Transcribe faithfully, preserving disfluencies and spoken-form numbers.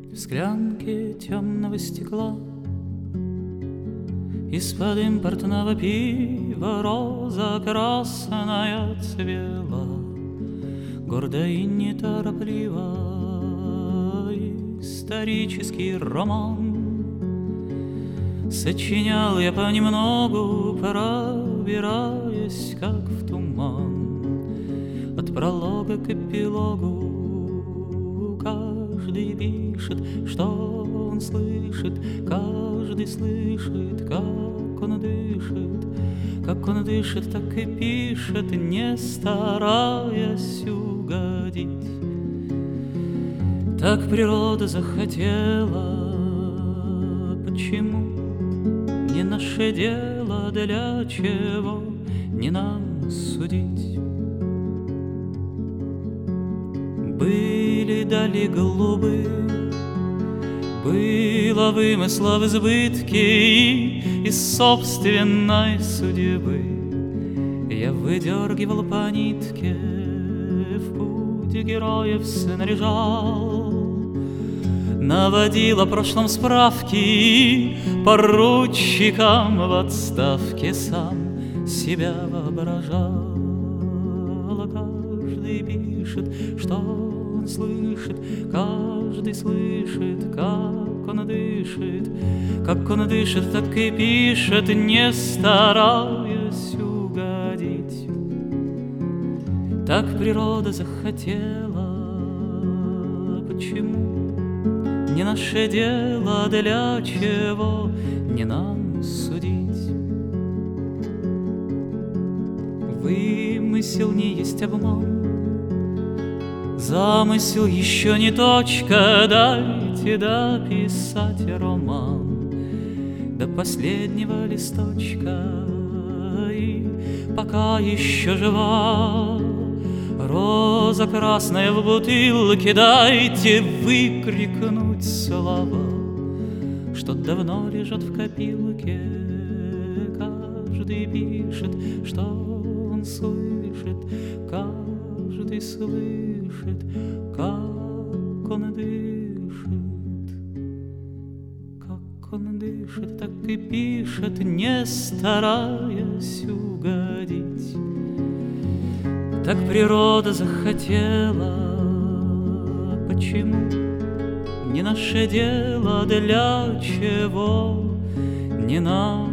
В склянке темного стекла из-под импортного пива роза красная цвела, гордо и неторопливо. Исторический роман сочинял я понемногу, пробираясь, как в туман, от пролога к эпилогу. Каждый пишет, что он слышит, каждый слышит, как он дышит. Как он дышит, так и пишет, не стараясь угодить. Так природа захотела. Почему? Не наше дело, для чего не нам судить. Были дали голубы, было вымысла в избытке, и из собственной судьбы я выдергивал по нитке, в путь героев снаряжал, наводил о прошлом справки, и поручикам в отставке сам себя воображал. Каждый пишет, что он слышит, каждый слышит, как он дышит. Как он дышит, так и пишет, не стараясь угодить. Так природа захотела. Почему? Не наше дело, для чего не нам судить. Вымысел не есть обман, замысел еще не точка. Дайте дописать роман до последнего листочка. И пока еще жива роза красная в бутылке, дайте выкрикнуть слова, что давно лежат в копилке. Каждый пишет, что он слышит, каждый слышит, как он дышит. Как он дышит, так и пишет, не стараясь угодить. Так природа захотела. Почему? Не наше дело, для чего не нам